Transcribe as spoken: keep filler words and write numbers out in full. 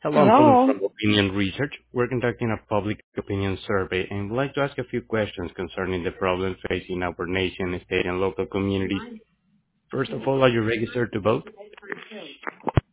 Hello, I'm calling Hello. from Opinion Research. We're conducting a public opinion survey and would like to ask a few questions concerning the problems facing our nation, state, and local communities. First of all, are you registered to vote?